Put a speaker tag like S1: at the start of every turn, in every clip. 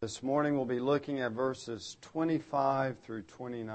S1: This morning we'll be looking at verses 25 through 29.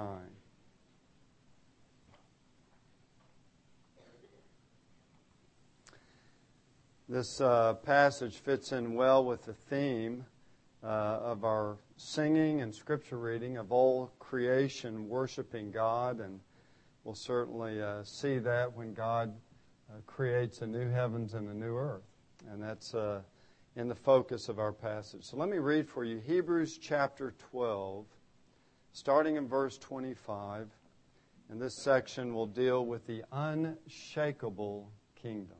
S1: This passage fits in well with the theme of our singing and scripture reading of all creation worshiping God, and we'll certainly see that when God creates a new heavens and a new earth. And that's in the focus of our passage. So let me read for you Hebrews chapter 12, starting in verse 25. And this section will deal with the unshakable kingdom.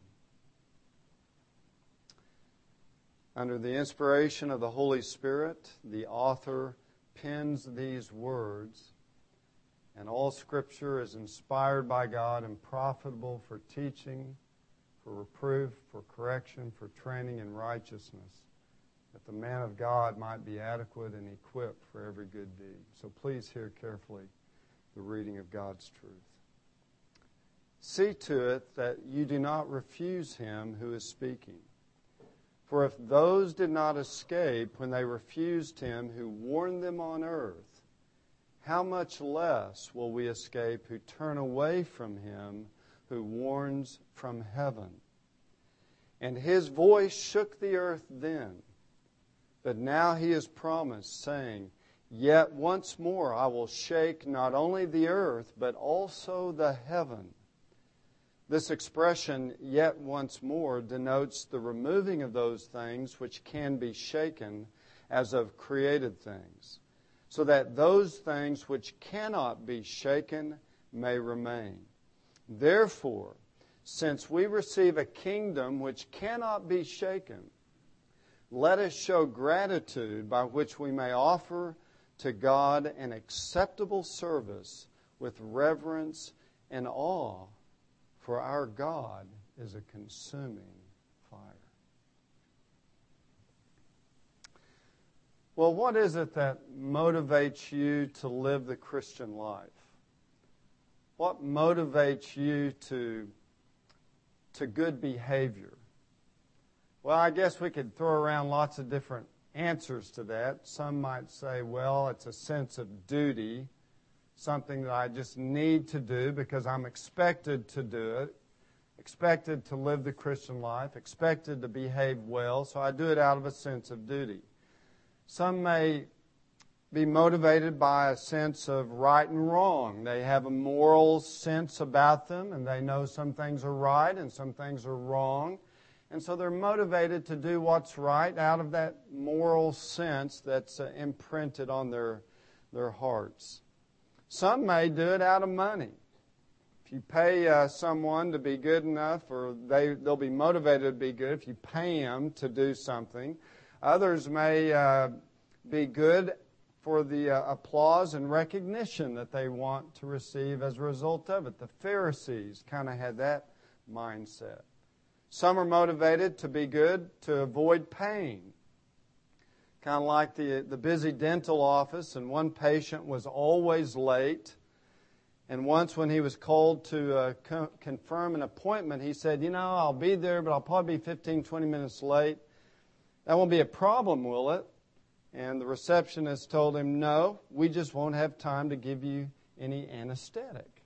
S1: Under the inspiration of the Holy Spirit, the author pens these words, and all Scripture is inspired by God and profitable for teaching, for reproof, for correction, for training in righteousness, that the man of God might be adequate and equipped for every good deed. So please hear carefully the reading of God's truth. See to it that you do not refuse him who is speaking. For if those did not escape when they refused him who warned them on earth, how much less will we escape who turn away from him who warns from heaven? And his voice shook the earth then, but now he has promised, saying, Yet once more I will shake not only the earth, but also the heaven. This expression, yet once more, denotes the removing of those things which can be shaken as of created things, so that those things which cannot be shaken may remain. Therefore, since we receive a kingdom which cannot be shaken, let us show gratitude by which we may offer to God an acceptable service with reverence and awe, for our God is a consuming fire. Well, what is it that motivates you to live the Christian life? What motivates you to good behavior? Well, I guess we could throw around lots of different answers to that. Some might say, well, it's a sense of duty, something that I just need to do because I'm expected to do it, expected to live the Christian life, expected to behave well, so I do it out of a sense of duty. Some may be motivated by a sense of right and wrong. They have a moral sense about them, and they know some things are right and some things are wrong. And so they're motivated to do what's right out of that moral sense that's imprinted on their hearts. Some may do it out of money. If you pay someone to be good enough, or they'll be motivated to be good if you pay them to do something. Others may be good for the applause and recognition that they want to receive as a result of it. The Pharisees kind of had that mindset. Some are motivated to be good to avoid pain. Kind of like the busy dental office, and one patient was always late. And once when he was called to confirm an appointment, he said, I'll be there, but I'll probably be 15, 20 minutes late. That won't be a problem, will it? And the receptionist told him, no, we just won't have time to give you any anesthetic.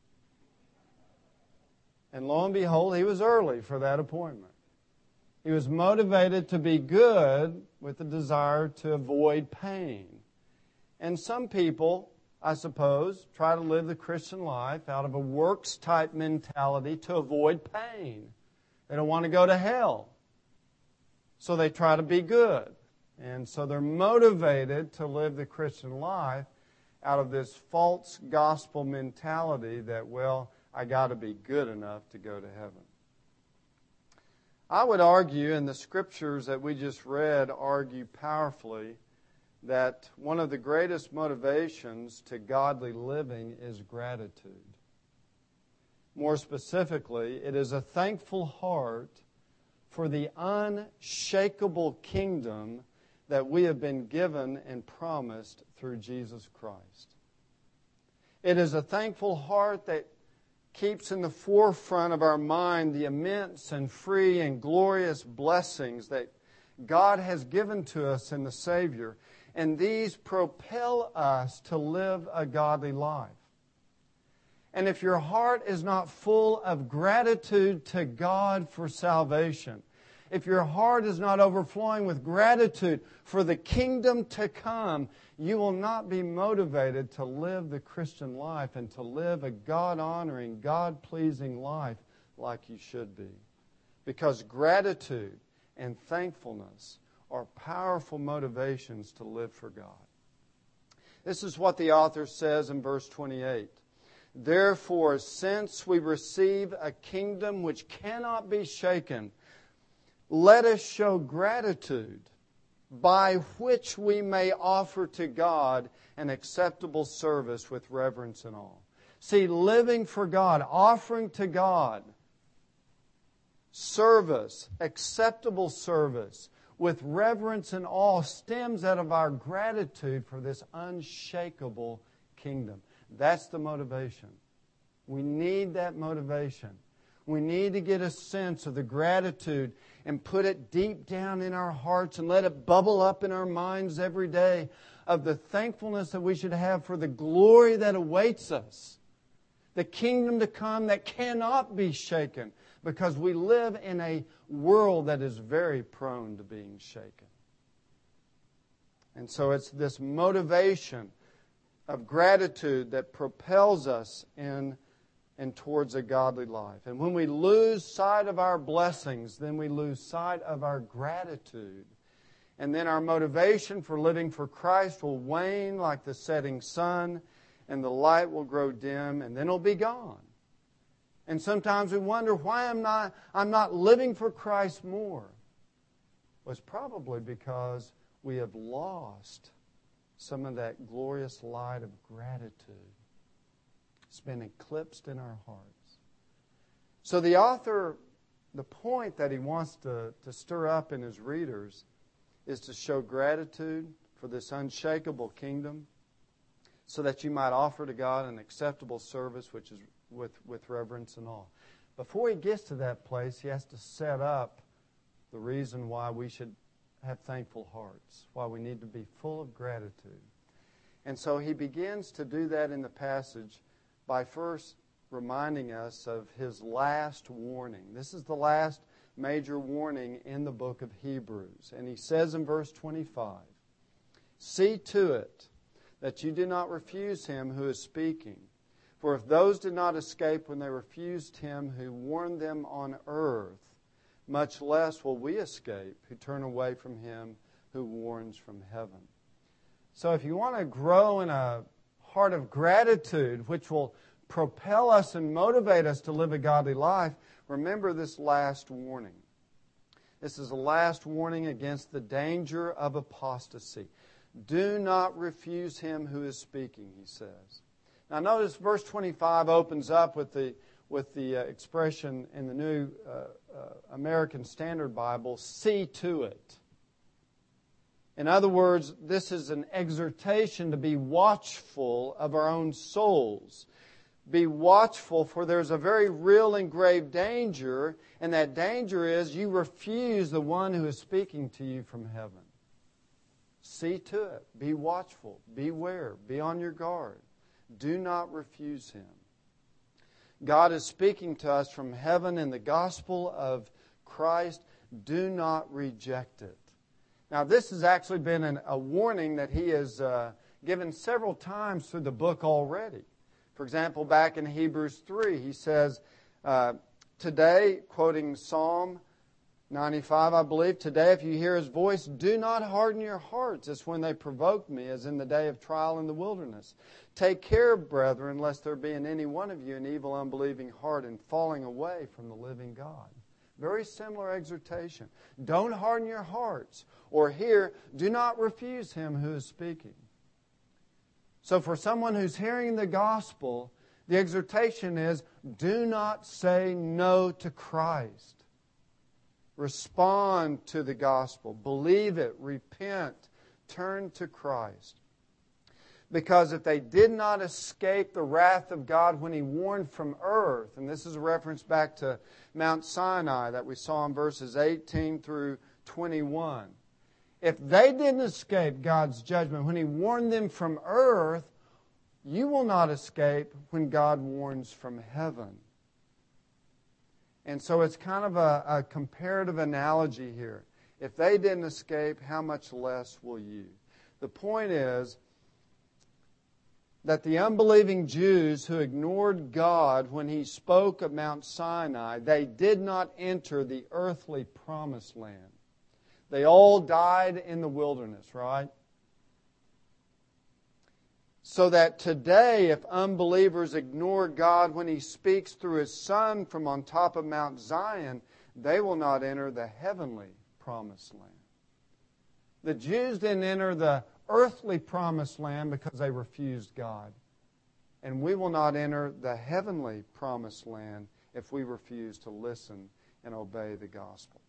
S1: And lo and behold, he was early for that appointment. He was motivated to be good with the desire to avoid pain. And some people, I suppose, try to live the Christian life out of a works-type mentality to avoid pain. They don't want to go to hell. So they try to be good. And so they're motivated to live the Christian life out of this false gospel mentality that, well, I got to be good enough to go to heaven. I would argue, and the scriptures that we just read argue powerfully, that one of the greatest motivations to godly living is gratitude. More specifically, it is a thankful heart for the unshakable kingdom that we have been given and promised through Jesus Christ. It is a thankful heart that keeps in the forefront of our mind the immense and free and glorious blessings that God has given to us in the Savior, and these propel us to live a godly life. And if your heart is not full of gratitude to God for salvation, if your heart is not overflowing with gratitude for the kingdom to come, you will not be motivated to live the Christian life and to live a God-honoring, God-pleasing life like you should be. Because gratitude and thankfulness are powerful motivations to live for God. This is what the author says in verse 28. Therefore, since we receive a kingdom which cannot be shaken, let us show gratitude by which we may offer to God an acceptable service with reverence and awe. See, living for God, offering to God service, acceptable service with reverence and awe stems out of our gratitude for this unshakable kingdom. That's the motivation. We need that motivation. We need to get a sense of the gratitude and put it deep down in our hearts and let it bubble up in our minds every day of the thankfulness that we should have for the glory that awaits us. The kingdom to come that cannot be shaken because we live in a world that is very prone to being shaken. And so it's this motivation of gratitude that propels us in and towards a godly life. And when we lose sight of our blessings, then we lose sight of our gratitude. And then our motivation for living for Christ will wane like the setting sun, and the light will grow dim, and then it'll be gone. And sometimes we wonder why I'm not living for Christ more. Well, it's probably because we have lost some of that glorious light of gratitude. It's been eclipsed in our hearts. So the author, the point that he wants to stir up in his readers is to show gratitude for this unshakable kingdom so that you might offer to God an acceptable service which is with reverence and awe. Before he gets to that place, he has to set up the reason why we should have thankful hearts, why we need to be full of gratitude. And so he begins to do that in the passage by first reminding us of his last warning. This is the last major warning in the book of Hebrews. And he says in verse 25, "See to it that you do not refuse him who is speaking. For if those did not escape when they refused him who warned them on earth, much less will we escape who turn away from him who warns from heaven." So if you want to grow in a heart of gratitude, which will propel us and motivate us to live a godly life, remember this last warning. This is the last warning against the danger of apostasy. Do not refuse him who is speaking, he says. Now notice verse 25 opens up with the expression in the New American Standard Bible, "see to it." In other words, this is an exhortation to be watchful of our own souls. Be watchful, for there's a very real and grave danger, and that danger is you refuse the one who is speaking to you from heaven. See to it. Be watchful. Beware. Be on your guard. Do not refuse him. God is speaking to us from heaven in the gospel of Christ. Do not reject it. Now, this has actually been a warning that he has given several times through the book already. For example, back in Hebrews 3, he says, today, quoting Psalm 95, I believe, "Today, if you hear his voice, do not harden your hearts as when they provoked me, as in the day of trial in the wilderness. Take care, brethren, lest there be in any one of you an evil, unbelieving heart and falling away from the living God." Very similar exhortation. Don't harden your hearts. Or here, do not refuse him who is speaking. So for someone who's hearing the gospel, the exhortation is, do not say no to Christ. Respond to the gospel. Believe it. Repent. Turn to Christ. Because if they did not escape the wrath of God when he warned from earth, and this is a reference back to Mount Sinai that we saw in verses 18 through 21. If they didn't escape God's judgment when He warned them from earth, you will not escape when God warns from heaven. And so it's kind of a comparative analogy here. If they didn't escape, how much less will you? The point is that the unbelieving Jews who ignored God when He spoke of Mount Sinai, they did not enter the earthly promised land. They all died in the wilderness, right? So that today, if unbelievers ignore God when He speaks through His Son from on top of Mount Zion, they will not enter the heavenly promised land. The Jews didn't enter the earthly promised land because they refused God. And we will not enter the heavenly promised land if we refuse to listen and obey the gospel.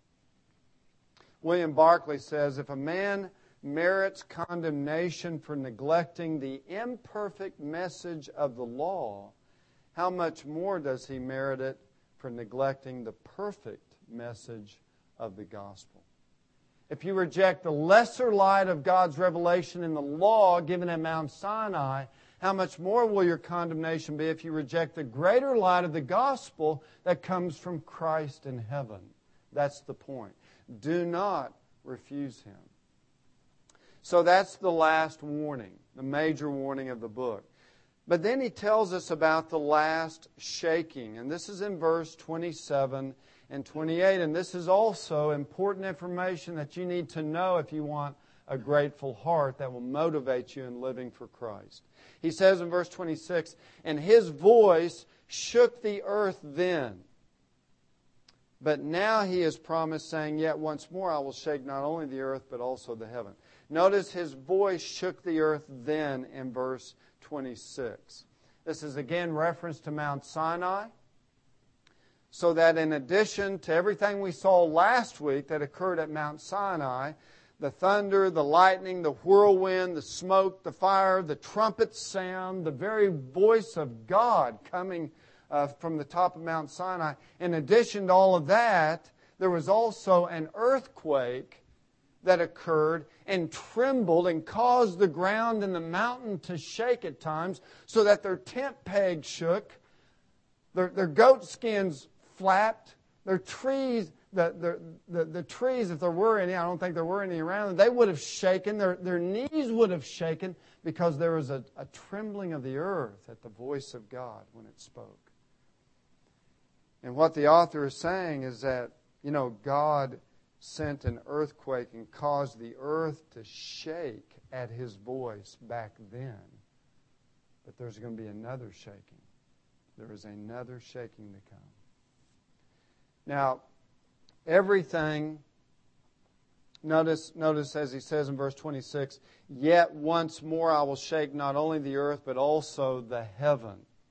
S1: William Barclay says, if a man merits condemnation for neglecting the imperfect message of the law, how much more does he merit it for neglecting the perfect message of the gospel? If you reject the lesser light of God's revelation in the law given at Mount Sinai, how much more will your condemnation be if you reject the greater light of the gospel that comes from Christ in heaven? That's the point. Do not refuse Him. So that's the last warning, the major warning of the book. But then he tells us about the last shaking. And this is in verse 27 and 28. And this is also important information that you need to know if you want a grateful heart that will motivate you in living for Christ. He says in verse 26, and His voice shook the earth then. But now He has promised, saying, yet once more I will shake not only the earth, but also the heaven. Notice His voice shook the earth then in verse 26. This is again reference to Mount Sinai. So that in addition to everything we saw last week that occurred at Mount Sinai, the thunder, the lightning, the whirlwind, the smoke, the fire, the trumpet sound, the very voice of God coming from the top of Mount Sinai. In addition to all of that, there was also an earthquake that occurred and trembled and caused the ground and the mountain to shake at times so that their tent pegs shook, their goat skins flapped, their trees, the trees, if there were any, I don't think there were any around them, they would have shaken, their knees would have shaken because there was a trembling of the earth at the voice of God when it spoke. And what the author is saying is that, God sent an earthquake and caused the earth to shake at His voice back then. But there's going to be another shaking. There is another shaking to come. Now, everything, notice as he says in verse 26, yet once more I will shake not only the earth, but also the heaven.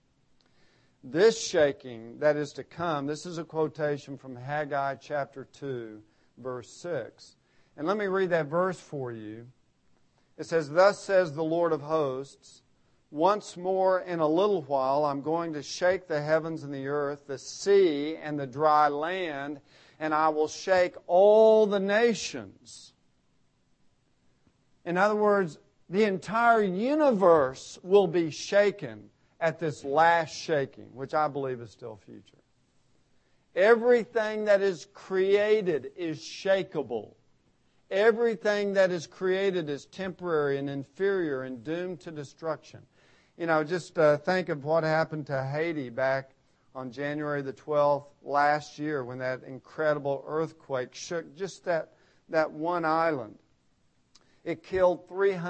S1: This shaking that is to come, this is a quotation from Haggai chapter 2, verse 6. And let me read that verse for you. It says, thus says the Lord of hosts, once more in a little while I'm going to shake the heavens and the earth, the sea and the dry land, and I will shake all the nations. In other words, the entire universe will be shaken at this last shaking, which I believe is still future. Everything that is created is shakeable. Everything that is created is temporary and inferior and doomed to destruction. Just think of what happened to Haiti back on January the 12th last year when that incredible earthquake shook just that one island. It killed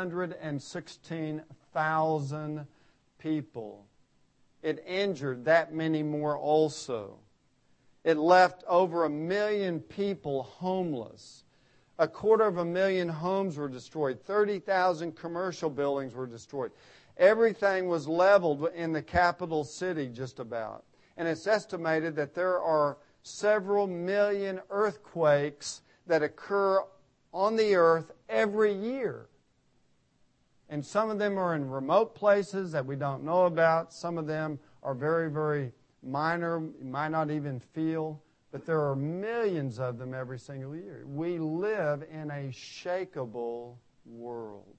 S1: 316,000 people. It injured that many more also. It left over 1 million people homeless. 250,000 homes were destroyed. 30,000 commercial buildings were destroyed. Everything was leveled in the capital city just about. And it's estimated that there are several million earthquakes that occur on the earth every year. And some of them are in remote places that we don't know about. Some of them are very, very minor, you might not even feel. but there are millions of them every single year. We live in a shakeable world.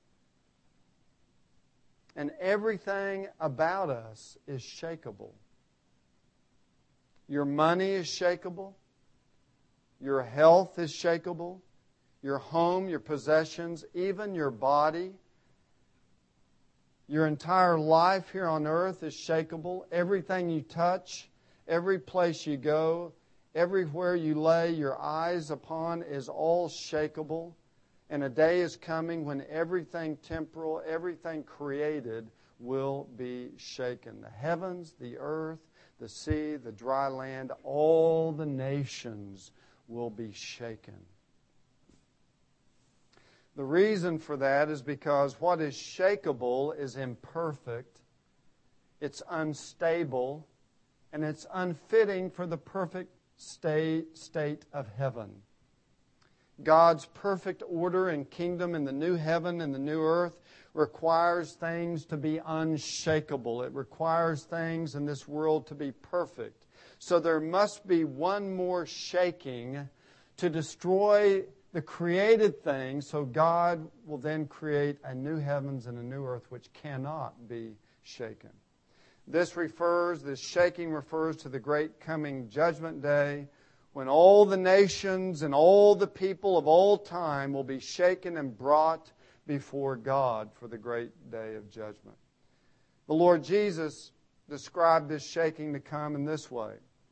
S1: And everything about us is shakeable. Your money is shakeable. Your health is shakeable. Your home, your possessions, even your body. Your entire life here on earth is shakeable. Everything you touch, every place you go, everywhere you lay your eyes upon is all shakeable. And a day is coming when everything temporal, everything created will be shaken. The heavens, the earth, the sea, the dry land, all the nations will be shaken. The reason for that is because what is shakeable is imperfect, it's unstable, and it's unfitting for the perfect state of heaven. God's perfect order and kingdom in the new heaven and the new earth requires things to be unshakable. It requires things in this world to be perfect. So there must be one more shaking to destroy the created things, so God will then create a new heavens and a new earth which cannot be shaken. This shaking refers to the great coming judgment day, when all the nations and all the people of all time will be shaken and brought before God for the great day of judgment. The Lord Jesus described this shaking to come in this way,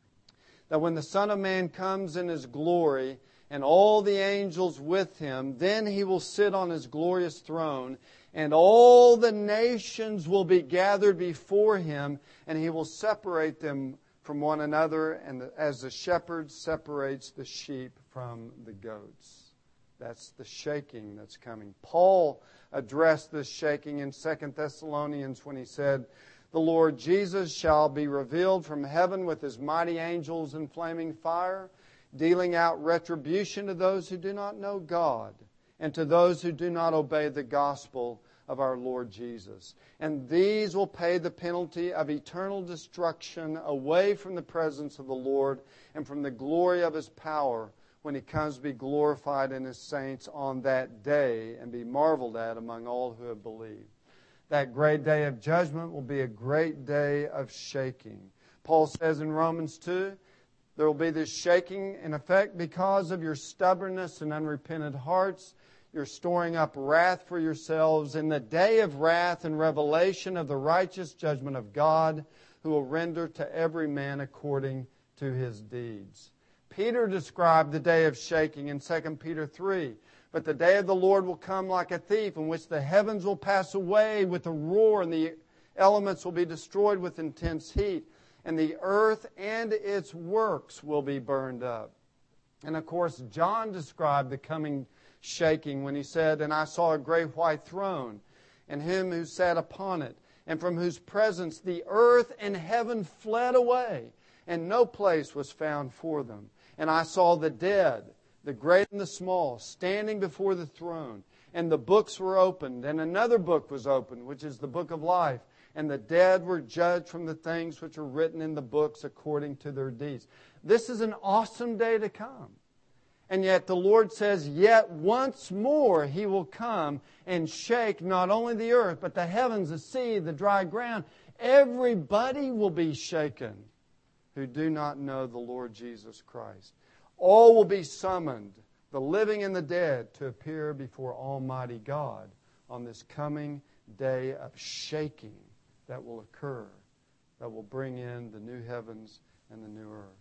S1: that when the Son of Man comes in His glory and all the angels with Him, then He will sit on His glorious throne, and all the nations will be gathered before Him, and He will separate them from one another, and as the shepherd separates the sheep from the goats. That's the shaking that's coming. Paul addressed this shaking in 2 Thessalonians when he said, "The Lord Jesus shall be revealed from heaven with His mighty angels in flaming fire, dealing out retribution to those who do not know God, and to those who do not obey the gospel of our Lord Jesus. And these will pay the penalty of eternal destruction away from the presence of the Lord and from the glory of His power when He comes to be glorified in His saints on that day and be marveled at among all who have believed." That great day of judgment will be a great day of shaking. Paul says in Romans 2, there will be this shaking in effect because of your stubbornness and unrepentant hearts. You're storing up wrath for yourselves in the day of wrath and revelation of the righteous judgment of God, who will render to every man according to his deeds. Peter described the day of shaking in 2 Peter 3. But the day of the Lord will come like a thief, in which the heavens will pass away with a roar, and the elements will be destroyed with intense heat, and the earth and its works will be burned up. And of course, John described the coming shaking when he said, "And I saw a great white throne, and Him who sat upon it, and from whose presence the earth and heaven fled away, and no place was found for them. And I saw the dead, the great and the small, standing before the throne, and the books were opened, and another book was opened, which is the book of life. And the dead were judged from the things which are written in the books according to their deeds." This is an awesome day to come. And yet the Lord says, yet once more He will come and shake not only the earth, but the heavens, the sea, the dry ground. Everybody will be shaken who do not know the Lord Jesus Christ. All will be summoned, the living and the dead, to appear before Almighty God on this coming day of shaking that will occur, that will bring in the new heavens and the new earth.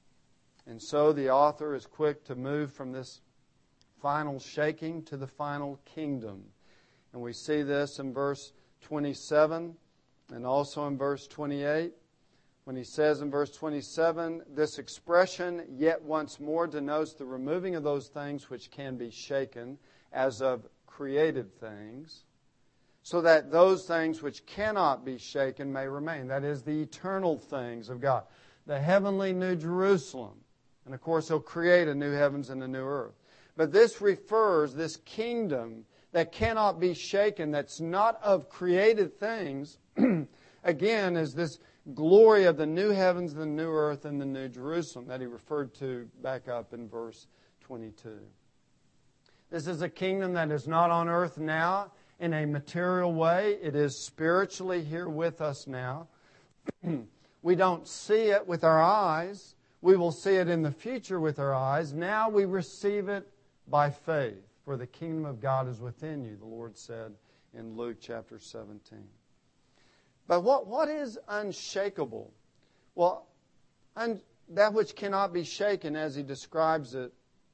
S1: And so the author is quick to move from this final shaking to the final kingdom. And we see this in verse 27 and also in verse 28. When he says in verse 27, this expression, "yet once more," denotes the removing of those things which can be shaken, as of created things, so that those things which cannot be shaken may remain. That is, the eternal things of God. The heavenly New Jerusalem. And of course, He'll create a new heavens and a new earth. But this refers, this kingdom that cannot be shaken, that's not of created things, again, is this glory of the new heavens, the new earth, and the new Jerusalem that he referred to back up in verse 22. This is a kingdom that is not on earth now in a material way. It is spiritually here with us now. We don't see it with our eyes. We will see it in the future with our eyes. Now we receive it by faith. For the kingdom of God is within you, the Lord said in Luke chapter 17. But what is unshakable? Well, that which cannot be shaken, as he describes it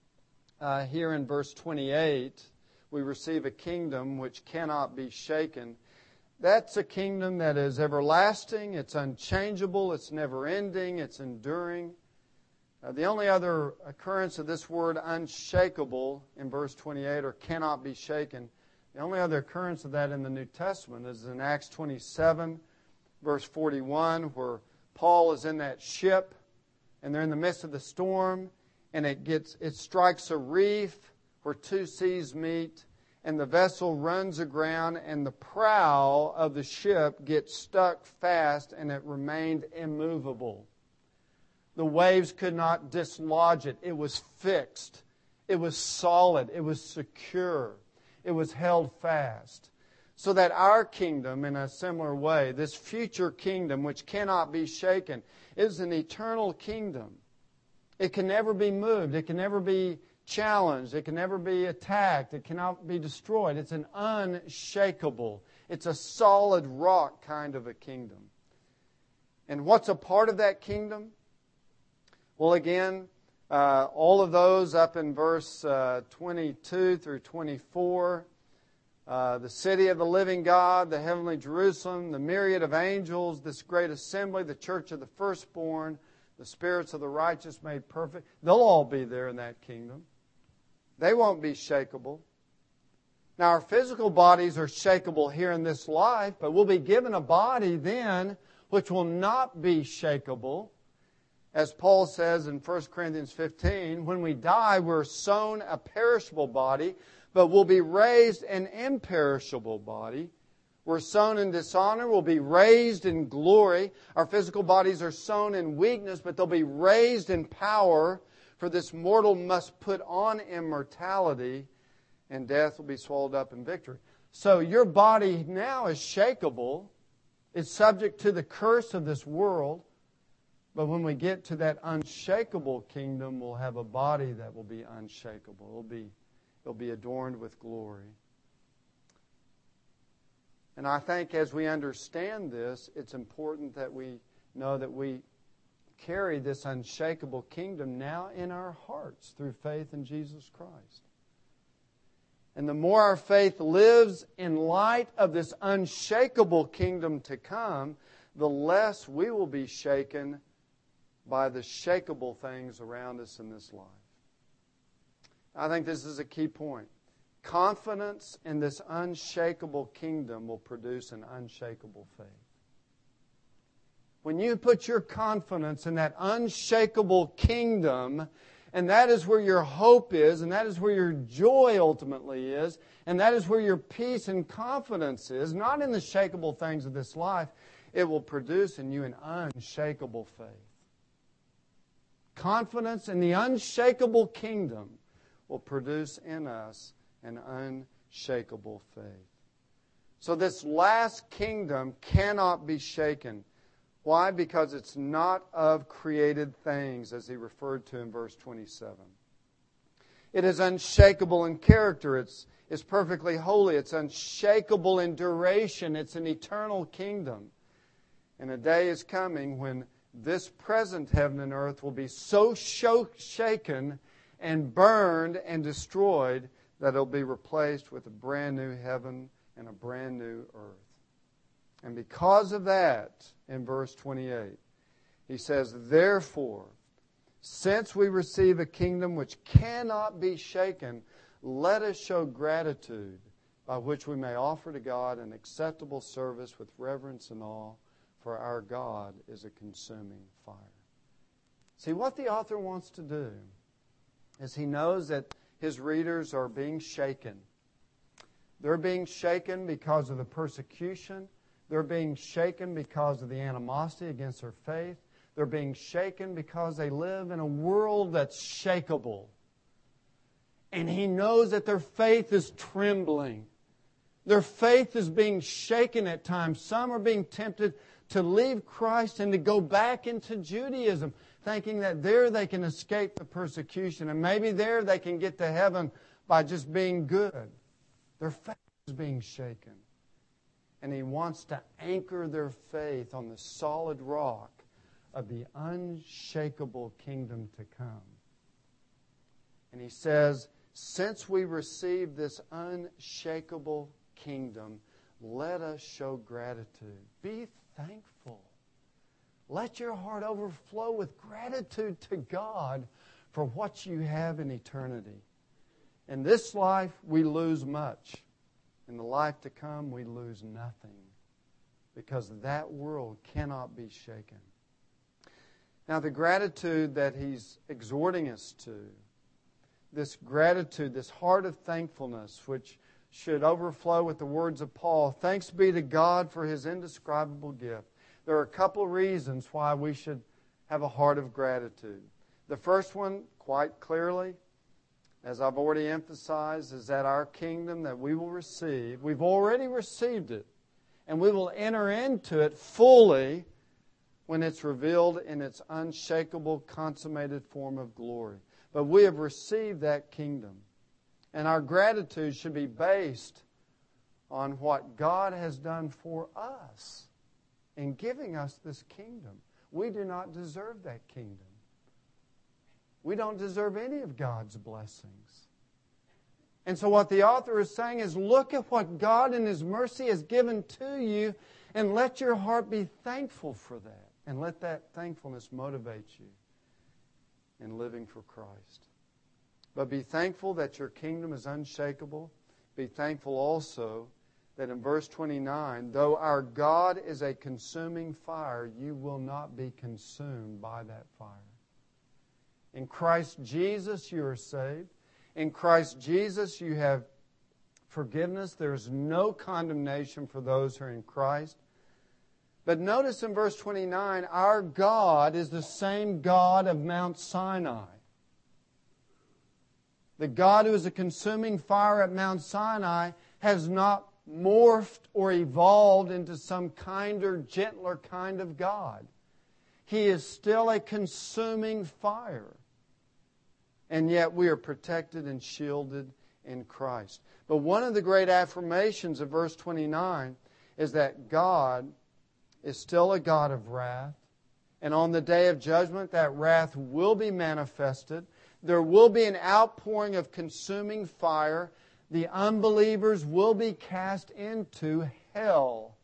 S1: here in verse 28, we receive a kingdom which cannot be shaken. That's a kingdom that is everlasting, it's unchangeable, it's never-ending, it's enduring. The only other occurrence of this word unshakable in verse 28, or cannot be shaken, the only other occurrence of that in the New Testament is in Acts 27, verse 41, where Paul is in that ship, and they're in the midst of the storm, and it strikes a reef where two seas meet, and the vessel runs aground, and the prow of the ship gets stuck fast, and it remained immovable. The waves could not dislodge it. It was fixed. It was solid. It was secure. It was held fast. So that our kingdom, in a similar way, this future kingdom which cannot be shaken, is an eternal kingdom. It can never be moved. It can never be challenged. It can never be attacked. It cannot be destroyed. It's an unshakable, it's a solid rock kind of a kingdom. And what's a part of that kingdom? Well, again, all of those up in verse 22 through 24, the city of the living God, the heavenly Jerusalem, the myriad of angels, this great assembly, the church of the firstborn, the spirits of the righteous made perfect, they'll all be there in that kingdom. They won't be shakeable. Now, our physical bodies are shakeable here in this life, but we'll be given a body then which will not be shakeable. As Paul says in 1 Corinthians 15, when we die, we're sown a perishable body, but we'll be raised an imperishable body. We're sown in dishonor, we'll be raised in glory. Our physical bodies are sown in weakness, but they'll be raised in power. For this mortal must put on immortality, and death will be swallowed up in victory. So your body now is shakeable. It's subject to the curse of this world. But when we get to that unshakable kingdom, we'll have a body that will be unshakable. It'll be adorned with glory. And I think as we understand this, it's important that we know that we carry this unshakable kingdom now in our hearts through faith in Jesus Christ. And the more our faith lives in light of this unshakable kingdom to come, the less we will be shaken by the shakeable things around us in this life. I think this is a key point. Confidence in this unshakable kingdom will produce an unshakable faith. When you put your confidence in that unshakable kingdom, and that is where your hope is, and that is where your joy ultimately is, and that is where your peace and confidence is, not in the shakeable things of this life, it will produce in you an unshakable faith. Confidence in the unshakable kingdom will produce in us an unshakable faith. So this last kingdom cannot be shaken. Why? Because it's not of created things, as he referred to in verse 27. It is unshakable in character. It's perfectly holy. It's unshakable in duration. It's an eternal kingdom. And a day is coming when this present heaven and earth will be so shaken and burned and destroyed that it'll be replaced with a brand new heaven and a brand new earth. And because of that, in verse 28, he says, therefore, since we receive a kingdom which cannot be shaken, let us show gratitude by which we may offer to God an acceptable service with reverence and awe, for our God is a consuming fire. See, what the author wants to do is he knows that his readers are being shaken. They're being shaken because of the persecution. They're being shaken because of the animosity against their faith. They're being shaken because they live in a world that's shakeable. And he knows that their faith is trembling. Their faith is being shaken at times. Some are being tempted to leave Christ and to go back into Judaism, thinking that there they can escape the persecution, and maybe there they can get to heaven by just being good. Their faith is being shaken. And he wants to anchor their faith on the solid rock of the unshakable kingdom to come. And he says, since we receive this unshakable kingdom, let us show gratitude. Be thankful. Let your heart overflow with gratitude to God for what you have in eternity. In this life, we lose much. In the life to come, we lose nothing, because that world cannot be shaken. Now, the gratitude that he's exhorting us to, this gratitude, this heart of thankfulness, which should overflow with the words of Paul, thanks be to God for His indescribable gift. There are a couple reasons why we should have a heart of gratitude. The first one, quite clearly, as I've already emphasized, is that our kingdom that we will receive, we've already received it, and we will enter into it fully when it's revealed in its unshakable, consummated form of glory. But we have received that kingdom. And our gratitude should be based on what God has done for us in giving us this kingdom. We do not deserve that kingdom. We don't deserve any of God's blessings. And so what the author is saying is, look at what God in His mercy has given to you, and let your heart be thankful for that. And let that thankfulness motivate you in living for Christ. But be thankful that your kingdom is unshakable. Be thankful also that in verse 29, though our God is a consuming fire, you will not be consumed by that fire. In Christ Jesus you are saved. In Christ Jesus you have forgiveness. There is no condemnation for those who are in Christ. But notice in verse 29, our God is the same God of Mount Sinai. The God who is a consuming fire at Mount Sinai has not morphed or evolved into some kinder, gentler kind of God. He is still a consuming fire. And yet we are protected and shielded in Christ. But one of the great affirmations of verse 29 is that God is still a God of wrath. And on the day of judgment, that wrath will be manifested. There will be an outpouring of consuming fire. The unbelievers will be cast into hell.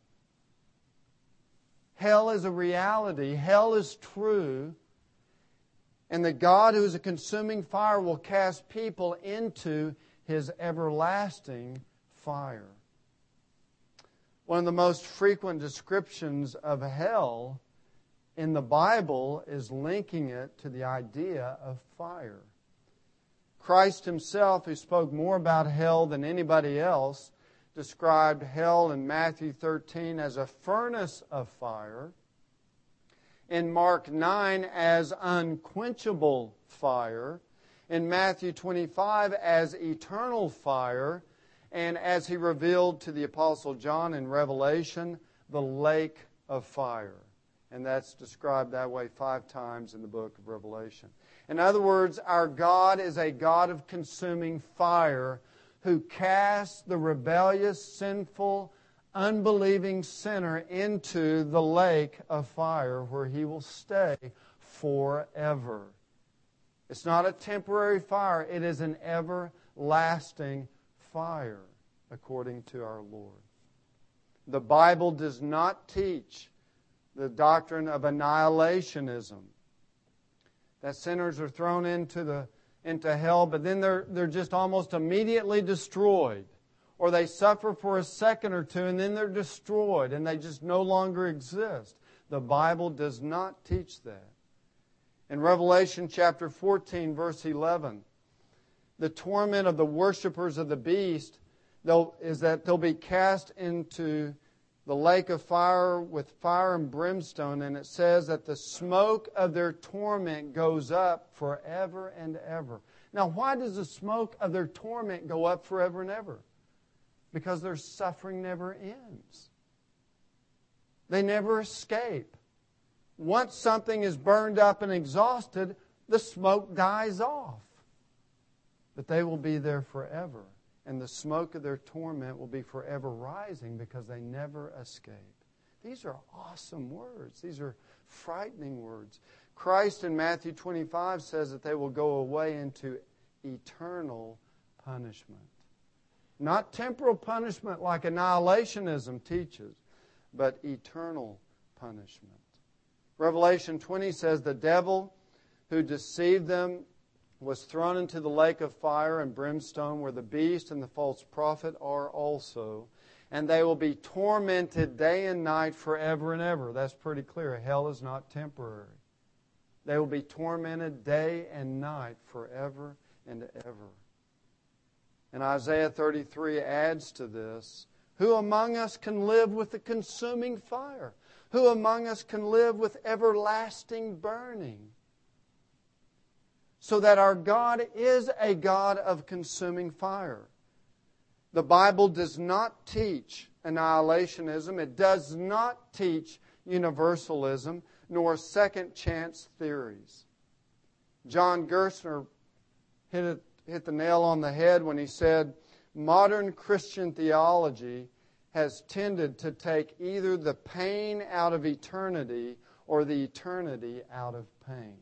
S1: Hell is a reality. Hell is true. And the God who is a consuming fire will cast people into His everlasting fire. One of the most frequent descriptions of hell in the Bible is linking it to the idea of fire. Christ Himself, who spoke more about hell than anybody else, described hell in Matthew 13 as a furnace of fire, in Mark 9 as unquenchable fire, in Matthew 25 as eternal fire, and as He revealed to the Apostle John in Revelation, the lake of fire. And that's described that way 5 times in the book of Revelation. In other words, our God is a God of consuming fire who casts the rebellious, sinful, unbelieving sinner into the lake of fire where he will stay forever. It's not a temporary fire. It is an everlasting fire, according to our Lord. The Bible does not teach the doctrine of annihilationism, that sinners are thrown into hell, but then they're just almost immediately destroyed. Or they suffer for a second or two and then they're destroyed and they just no longer exist. The Bible does not teach that. In Revelation chapter 14, verse 11, the torment of the worshipers of the beast is that they'll be cast into the lake of fire with fire and brimstone, and it says that the smoke of their torment goes up forever and ever. Now, why does the smoke of their torment go up forever and ever? Because their suffering never ends. They never escape. Once something is burned up and exhausted, the smoke dies off. But they will be there forever. And the smoke of their torment will be forever rising because they never escape. These are awesome words. These are frightening words. Christ in Matthew 25 says that they will go away into eternal punishment. Not temporal punishment like annihilationism teaches, but eternal punishment. Revelation 20 says the devil who deceived them was thrown into the lake of fire and brimstone where the beast and the false prophet are also. And they will be tormented day and night forever and ever. That's pretty clear. Hell is not temporary. They will be tormented day and night forever and ever. And Isaiah 33 adds to this, who among us can live with the consuming fire? Who among us can live with everlasting burning? So that our God is a God of consuming fire. The Bible does not teach annihilationism. It does not teach universalism, nor second chance theories. John Gerstner hit the nail on the head when he said, modern Christian theology has tended to take either the pain out of eternity or the eternity out of pain.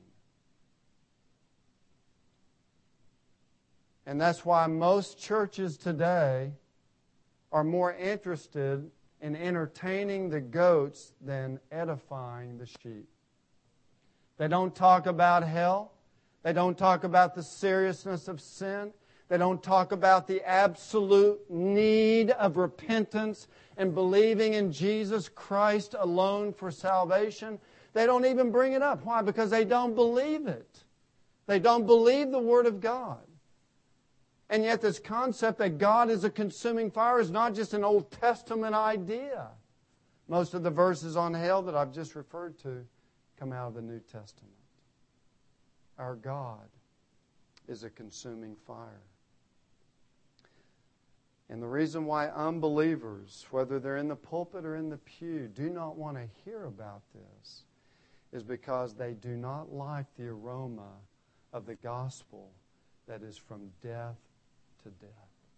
S1: And that's why most churches today are more interested in entertaining the goats than edifying the sheep. They don't talk about hell. They don't talk about the seriousness of sin. They don't talk about the absolute need of repentance and believing in Jesus Christ alone for salvation. They don't even bring it up. Why? Because they don't believe it. They don't believe the Word of God. And yet this concept that God is a consuming fire is not just an Old Testament idea. Most of the verses on hell that I've just referred to come out of the New Testament. Our God is a consuming fire. And the reason why unbelievers, whether they're in the pulpit or in the pew, do not want to hear about this is because they do not like the aroma of the gospel that is from death to death.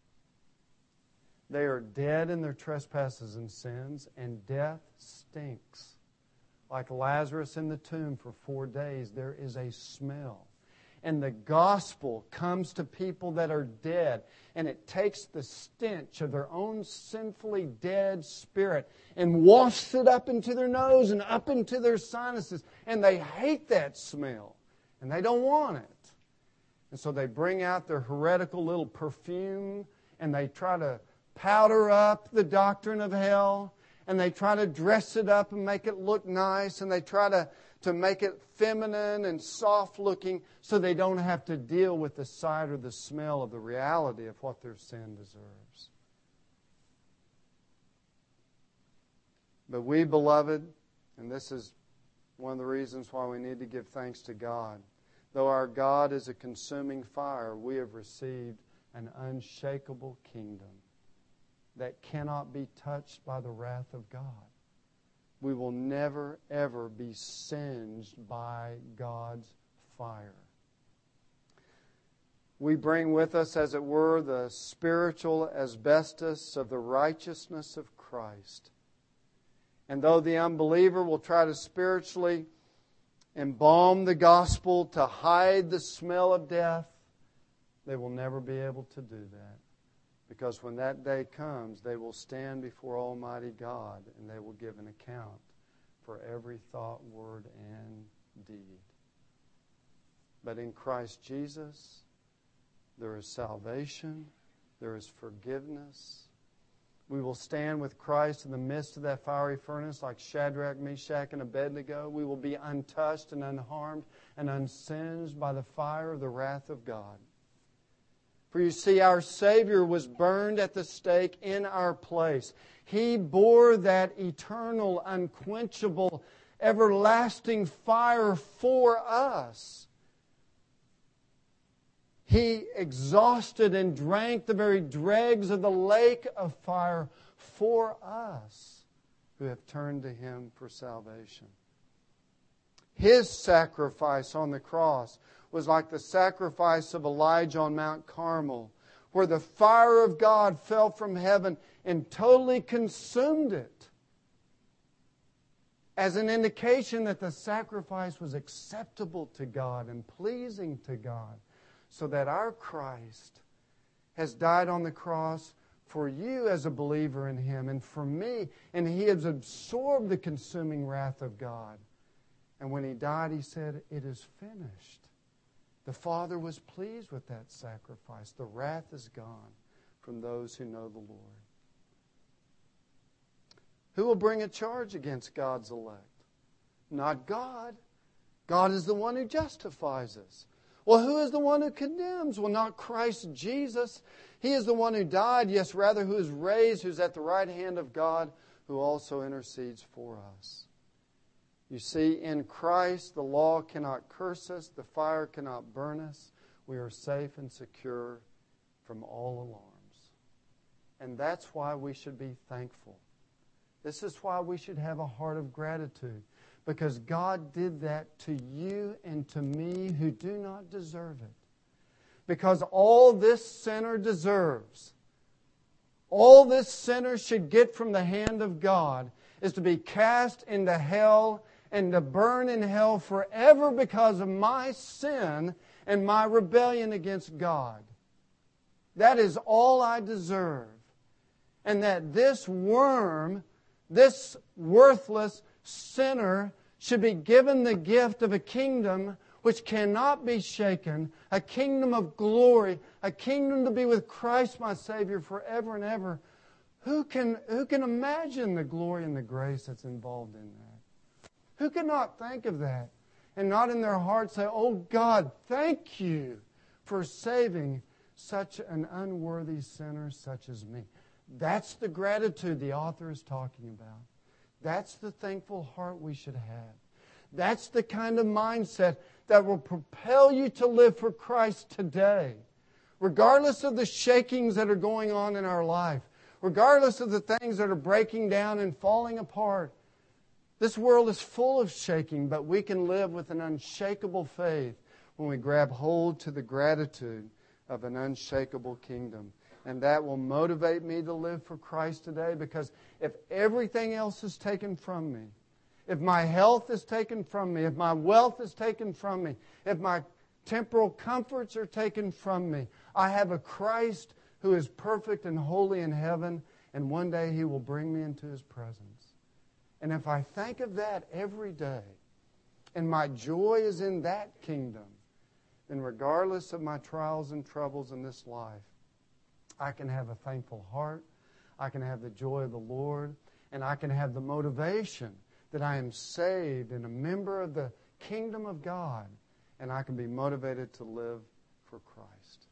S1: They are dead in their trespasses and sins, and death stinks. Like Lazarus in the tomb for 4 days, there is a smell. And the gospel comes to people that are dead, and it takes the stench of their own sinfully dead spirit and wafts it up into their nose and up into their sinuses, and they hate that smell, and they don't want it. And so they bring out their heretical little perfume, and they try to powder up the doctrine of hell, and they try to dress it up and make it look nice, and they try to make it feminine and soft-looking so they don't have to deal with the sight or the smell of the reality of what their sin deserves. But we, beloved, and this is one of the reasons why we need to give thanks to God, though our God is a consuming fire, we have received an unshakable kingdom that cannot be touched by the wrath of God. We will never, ever be singed by God's fire. We bring with us, as it were, the spiritual asbestos of the righteousness of Christ. And though the unbeliever will try to spiritually embalm the gospel to hide the smell of death, they will never be able to do that. Because when that day comes, they will stand before Almighty God and they will give an account for every thought, word, and deed. But in Christ Jesus, there is salvation, there is forgiveness. We will stand with Christ in the midst of that fiery furnace like Shadrach, Meshach, and Abednego. We will be untouched and unharmed and unsinged by the fire of the wrath of God. For you see, our Savior was burned at the stake in our place. He bore that eternal, unquenchable, everlasting fire for us. He exhausted and drank the very dregs of the lake of fire for us who have turned to Him for salvation. His sacrifice on the cross was like the sacrifice of Elijah on Mount Carmel, where the fire of God fell from heaven and totally consumed it, as an indication that the sacrifice was acceptable to God and pleasing to God, so that our Christ has died on the cross for you as a believer in Him and for me, and He has absorbed the consuming wrath of God. And when He died, He said, "It is finished." The Father was pleased with that sacrifice. The wrath is gone from those who know the Lord. Who will bring a charge against God's elect? Not God. God is the one who justifies us. Well, who is the one who condemns? Well, not Christ Jesus. He is the one who died, yes, rather who is raised, who's at the right hand of God, who also intercedes for us. You see, in Christ, the law cannot curse us, the fire cannot burn us. We are safe and secure from all alarms. And that's why we should be thankful. This is why we should have a heart of gratitude, because God did that to you and to me who do not deserve it. Because all this sinner deserves, all this sinner should get from the hand of God, is to be cast into hell and to burn in hell forever because of my sin and my rebellion against God. That is all I deserve. And that this worm, this worthless sinner, should be given the gift of a kingdom which cannot be shaken, a kingdom of glory, a kingdom to be with Christ my Savior forever and ever. Who can imagine the glory and the grace that's involved in that? Who cannot think of that and not in their heart say, "Oh God, thank you for saving such an unworthy sinner such as me"? That's the gratitude the author is talking about. That's the thankful heart we should have. That's the kind of mindset that will propel you to live for Christ today, regardless of the shakings that are going on in our life, regardless of the things that are breaking down and falling apart. This world is full of shaking, but we can live with an unshakable faith when we grab hold to the gratitude of an unshakable kingdom. And that will motivate me to live for Christ today, because if everything else is taken from me, if my health is taken from me, if my wealth is taken from me, if my temporal comforts are taken from me, I have a Christ who is perfect and holy in heaven, and one day He will bring me into His presence. And if I think of that every day, and my joy is in that kingdom, then regardless of my trials and troubles in this life, I can have a thankful heart, I can have the joy of the Lord, and I can have the motivation that I am saved and a member of the kingdom of God, and I can be motivated to live for Christ.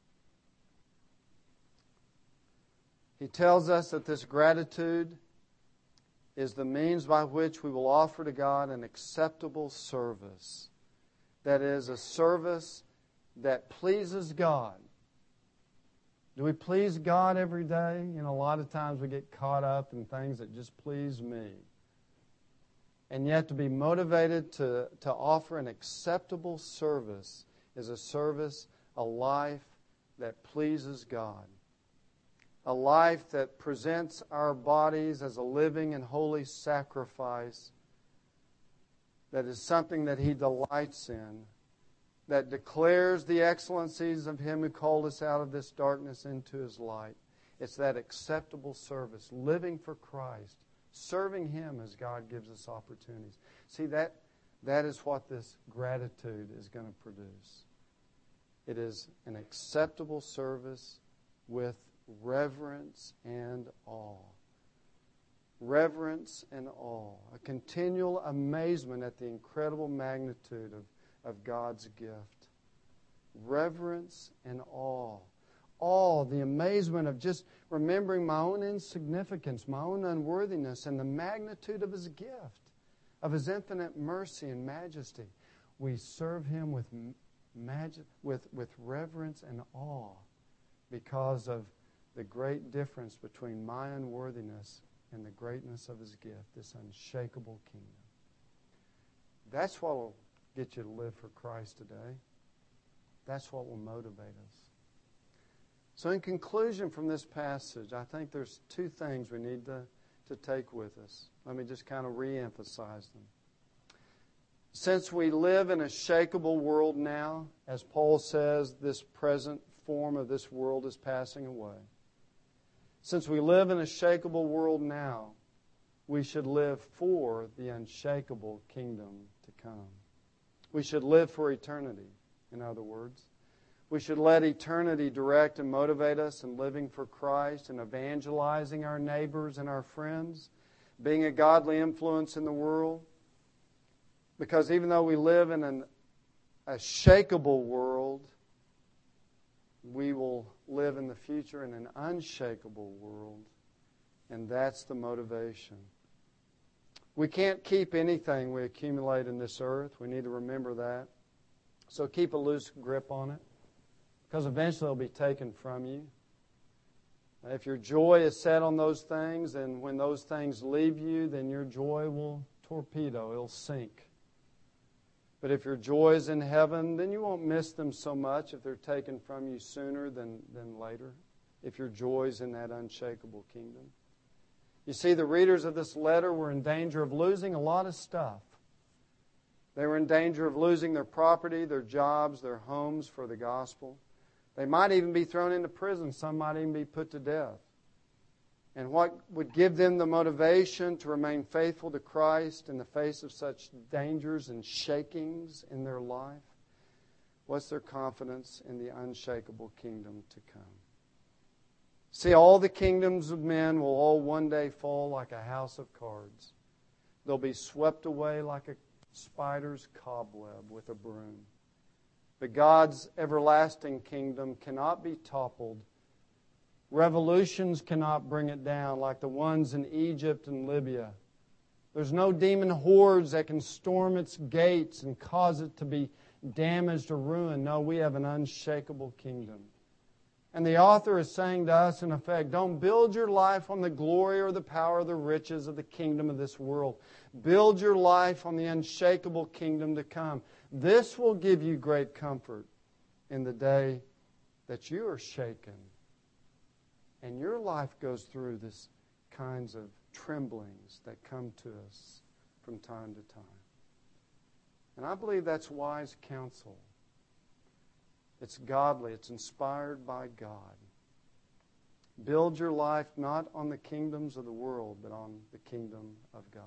S1: He tells us that this gratitude is the means by which we will offer to God an acceptable service. That is, a service that pleases God. Do we please God every day? A lot of times we get caught up in things that just please me. And yet to be motivated to offer an acceptable service is a service, a life that pleases God. A life that presents our bodies as a living and holy sacrifice that is something that He delights in, that declares the excellencies of Him who called us out of this darkness into His light. It's that acceptable service, living for Christ, serving Him as God gives us opportunities. See, that is what this gratitude is going to produce. It is an acceptable service with reverence and awe. Reverence and awe. A continual amazement at the incredible magnitude of God's gift. Reverence and awe. awe, the amazement of just remembering my own insignificance, my own unworthiness, and the magnitude of His gift, of His infinite mercy and majesty. We serve Him with reverence and awe because of the great difference between my unworthiness and the greatness of His gift, this unshakable kingdom. That's what will get you to live for Christ today. That's what will motivate us. So in conclusion from this passage, I think there's two things we need to take with us. Let me just kind of re-emphasize them. Since we live in a shakeable world now, as Paul says, this present form of this world is passing away. Since we live in a shakeable world now, we should live for the unshakable kingdom to come. We should live for eternity, in other words. We should let eternity direct and motivate us in living for Christ and evangelizing our neighbors and our friends, being a godly influence in the world. Because even though we live in a shakeable world, we will live in the future in an unshakable world, and that's the motivation. We can't keep anything we accumulate in this earth. We need to remember that. So keep a loose grip on it, because eventually it'll be taken from you. If your joy is set on those things, and when those things leave you, then your joy will torpedo, it'll sink. But if your joy is in heaven, then you won't miss them so much if they're taken from you sooner than later, if your joy is in that unshakable kingdom. You see, the readers of this letter were in danger of losing a lot of stuff. They were in danger of losing their property, their jobs, their homes for the gospel. They might even be thrown into prison. Some might even be put to death. And what would give them the motivation to remain faithful to Christ in the face of such dangers and shakings in their life? What's their confidence in the unshakable kingdom to come? See, all the kingdoms of men will all one day fall like a house of cards. They'll be swept away like a spider's cobweb with a broom. But God's everlasting kingdom cannot be toppled. Revolutions cannot bring it down like the ones in Egypt and Libya. There's no demon hordes that can storm its gates and cause it to be damaged or ruined. No, we have an unshakable kingdom. And the author is saying to us, in effect, don't build your life on the glory or the power or the riches of the kingdom of this world. Build your life on the unshakable kingdom to come. This will give you great comfort in the day that you are shaken and your life goes through this kinds of tremblings that come to us from time to time. And I believe that's wise counsel. It's godly. It's inspired by God. Build your life not on the kingdoms of the world, but on the kingdom of God.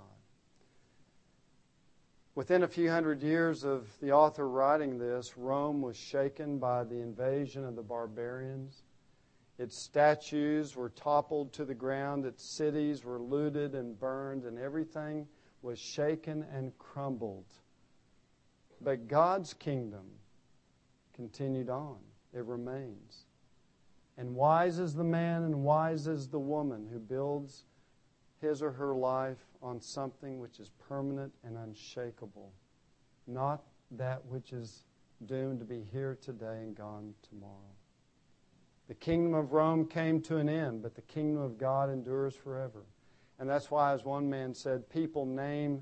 S1: Within a few hundred years of the author writing this, Rome was shaken by the invasion of the barbarians. Its statues were toppled to the ground. Its cities were looted and burned, and everything was shaken and crumbled. But God's kingdom continued on. It remains. And wise is the man and wise is the woman who builds his or her life on something which is permanent and unshakable, not that which is doomed to be here today and gone tomorrow. The kingdom of Rome came to an end, but the kingdom of God endures forever. And that's why, as one man said, people name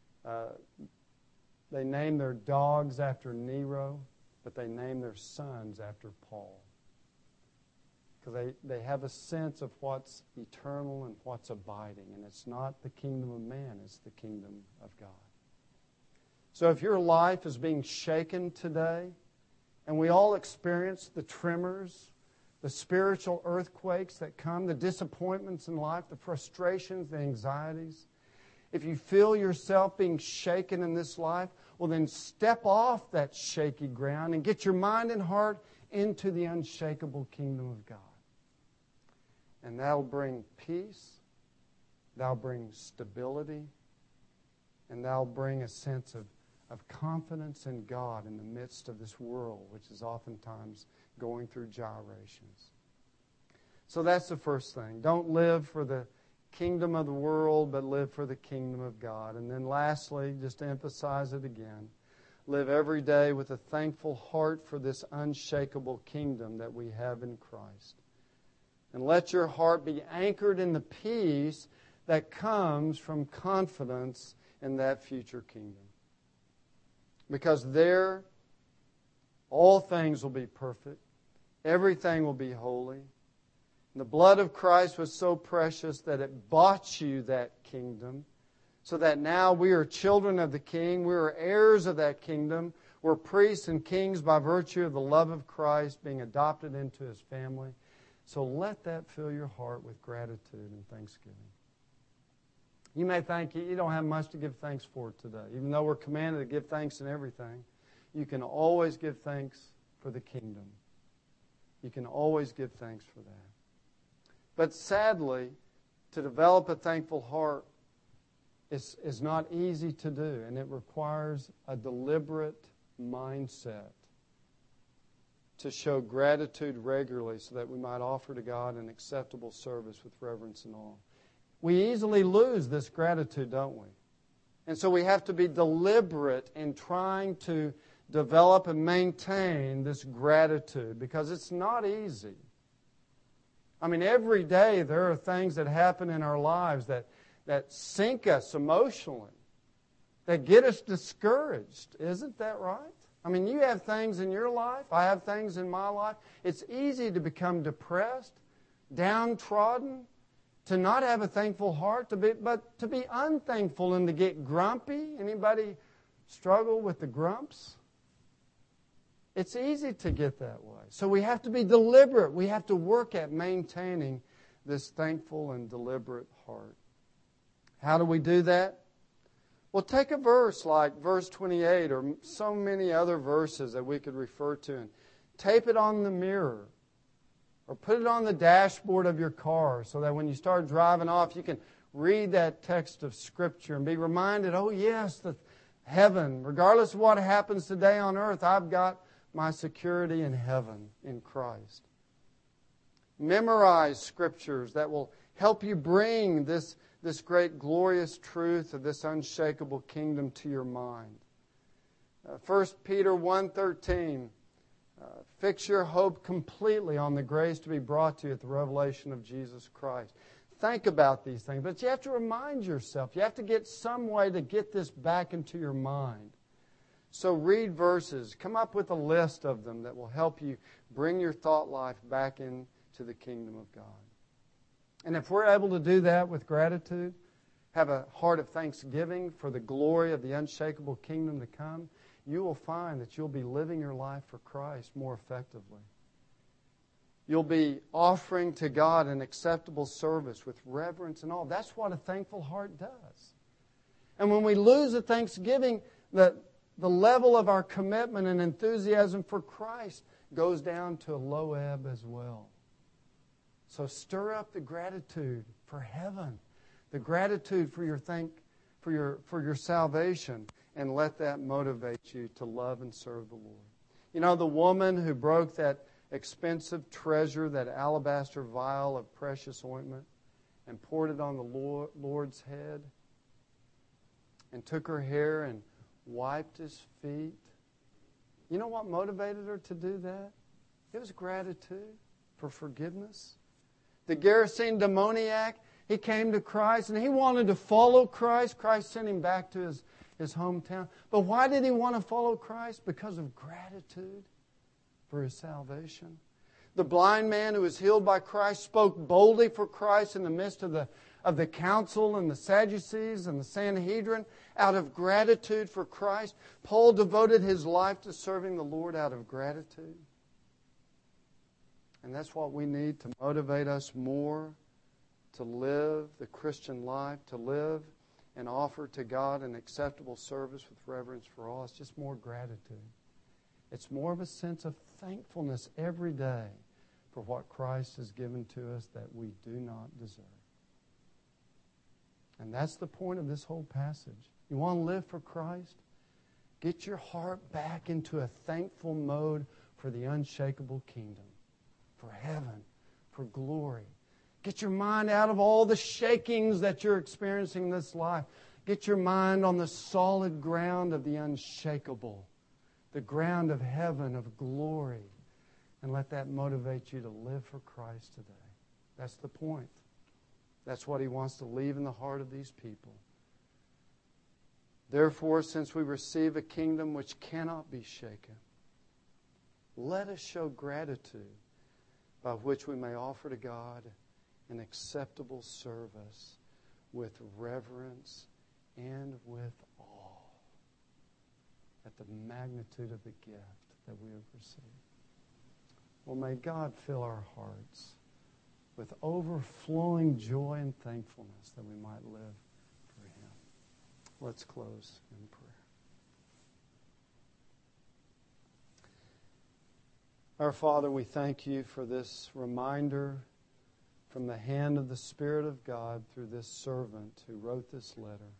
S1: their dogs after Nero, but they name their sons after Paul. Because they have a sense of what's eternal and what's abiding. And it's not the kingdom of man, it's the kingdom of God. So if your life is being shaken today, and we all experience the tremors, the spiritual earthquakes that come, the disappointments in life, the frustrations, the anxieties. If you feel yourself being shaken in this life, well then step off that shaky ground and get your mind and heart into the unshakable kingdom of God. And that'll bring peace, that'll bring stability, and that'll bring a sense of confidence in God in the midst of this world, which is oftentimes going through gyrations. So that's the first thing. Don't live for the kingdom of the world, but live for the kingdom of God. And then lastly, just to emphasize it again, live every day with a thankful heart for this unshakable kingdom that we have in Christ. And let your heart be anchored in the peace that comes from confidence in that future kingdom. Because there, all things will be perfect. Everything will be holy. And the blood of Christ was so precious that it bought you that kingdom, so that now we are children of the King. We are heirs of that kingdom. We're priests and kings by virtue of the love of Christ, being adopted into His family. So let that fill your heart with gratitude and thanksgiving. You may think you don't have much to give thanks for today. Even though we're commanded to give thanks in everything, you can always give thanks for the kingdom. You can always give thanks for that. But sadly, to develop a thankful heart is not easy to do, and it requires a deliberate mindset to show gratitude regularly so that we might offer to God an acceptable service with reverence and awe. We easily lose this gratitude, don't we? And so we have to be deliberate in trying to develop and maintain this gratitude, because it's not easy. I mean, every day there are things that happen in our lives that sink us emotionally, that get us discouraged. Isn't that right? I mean, you have things in your life. I have things in my life. It's easy to become depressed, downtrodden, to not have a thankful heart, but to be unthankful and to get grumpy. Anybody struggle with the grumps? It's easy to get that way. So we have to be deliberate. We have to work at maintaining this thankful and deliberate heart. How do we do that? Well, take a verse like verse 28 or so many other verses that we could refer to and tape it on the mirror or put it on the dashboard of your car so that when you start driving off, you can read that text of Scripture and be reminded, oh yes, the heaven, regardless of what happens today on earth, I've got my security in heaven in Christ. Memorize Scriptures that will help you bring this great glorious truth of this unshakable kingdom to your mind. 1 Peter 1:13, fix your hope completely on the grace to be brought to you at the revelation of Jesus Christ. Think about these things, but you have to remind yourself. You have to get some way to get this back into your mind. So read verses. Come up with a list of them that will help you bring your thought life back into the kingdom of God. And if we're able to do that with gratitude, have a heart of thanksgiving for the glory of the unshakable kingdom to come, you will find that you'll be living your life for Christ more effectively. You'll be offering to God an acceptable service with reverence and all. That's what a thankful heart does. And when we lose a thanksgiving, the level of our commitment and enthusiasm for Christ goes down to a low ebb as well. So stir up the gratitude for heaven, the gratitude for your salvation, and let that motivate you to love and serve the Lord. You know, the woman who broke that expensive treasure, that alabaster vial of precious ointment, and poured it on the Lord's head, and took her hair and wiped His feet. You know what motivated her to do that? It was gratitude for forgiveness. The Gerasene demoniac, he came to Christ and he wanted to follow Christ. Christ sent him back to his hometown. But why did he want to follow Christ? Because of gratitude for his salvation. The blind man who was healed by Christ spoke boldly for Christ in the midst of the council and the Sadducees and the Sanhedrin out of gratitude for Christ. Paul devoted his life to serving the Lord out of gratitude. And that's what we need to motivate us more to live the Christian life, to live and offer to God an acceptable service with reverence for all. It's just more gratitude. It's more of a sense of thankfulness every day for what Christ has given to us that we do not deserve. And that's the point of this whole passage. You want to live for Christ? Get your heart back into a thankful mode for the unshakable kingdom, for heaven, for glory. Get your mind out of all the shakings that you're experiencing in this life. Get your mind on the solid ground of the unshakable, the ground of heaven, of glory, and let that motivate you to live for Christ today. That's the point. That's what He wants to leave in the heart of these people. Therefore, since we receive a kingdom which cannot be shaken, let us show gratitude by which we may offer to God an acceptable service with reverence and with awe at the magnitude of the gift that we have received. Well, may God fill our hearts with overflowing joy and thankfulness that we might live for Him. Let's close in prayer. Our Father, we thank You for this reminder from the hand of the Spirit of God through this servant who wrote this letter,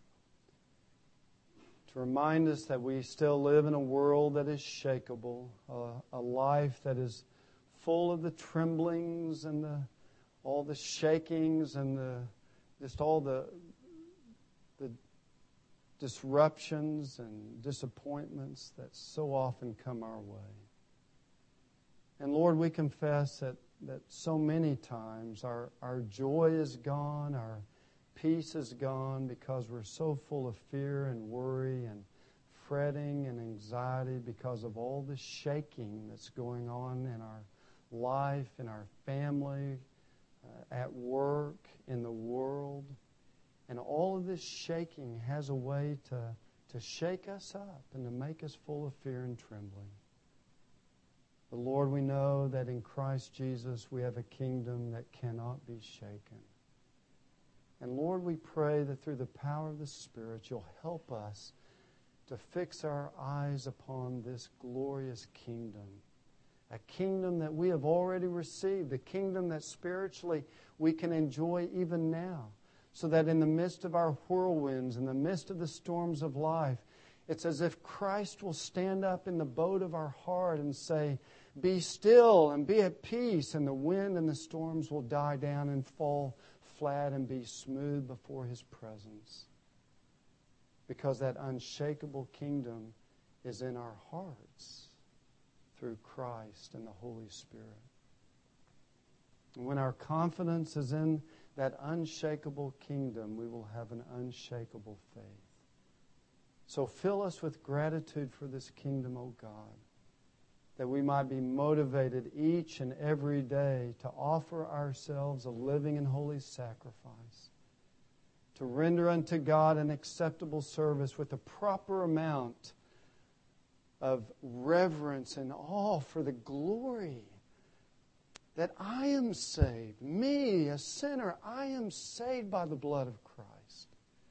S1: to remind us that we still live in a world that is shakeable, a life that is full of the tremblings and all the shakings and all the disruptions and disappointments that so often come our way. And Lord, we confess that so many times our joy is gone, our peace is gone because we're so full of fear and worry and fretting and anxiety because of all the shaking that's going on in our life, in our family, at work, in the world. And all of this shaking has a way to shake us up and to make us full of fear and trembling. But Lord, we know that in Christ Jesus we have a kingdom that cannot be shaken. And Lord, we pray that through the power of the Spirit, You'll help us to fix our eyes upon this glorious kingdom. A kingdom that we have already received, a kingdom that spiritually we can enjoy even now. So that in the midst of our whirlwinds, in the midst of the storms of life, it's as if Christ will stand up in the boat of our heart and say, "Be still and be at peace," and the wind and the storms will die down and fall flat and be smooth before His presence. Because that unshakable kingdom is in our hearts through Christ and the Holy Spirit. And when our confidence is in that unshakable kingdom, we will have an unshakable faith. So fill us with gratitude for this kingdom, O God, that we might be motivated each and every day to offer ourselves a living and holy sacrifice, to render unto God an acceptable service with a proper amount of reverence and awe for the glory that I am saved. Me, a sinner, I am saved by the blood of Christ.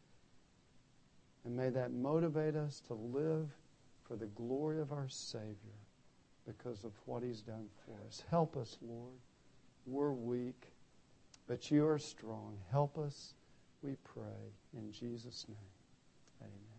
S1: And may that motivate us to live for the glory of our Savior because of what He's done for us. Help us, Lord. We're weak, but You are strong. Help us, we pray. In Jesus' name, amen.